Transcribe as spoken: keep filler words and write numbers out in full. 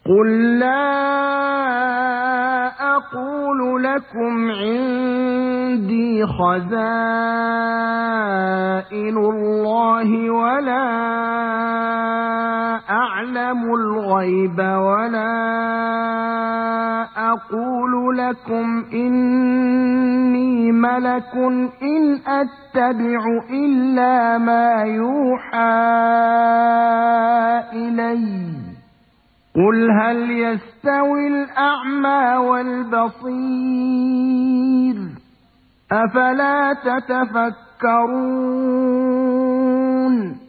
قل لا أقول لكم عندي خزائن الله ولا أعلم الغيب ولا أقول لكم إني ملك إن أتبع إلا ما يوحى إلي قل هل يستوي الأعمى والبصير أفلا تتفكرون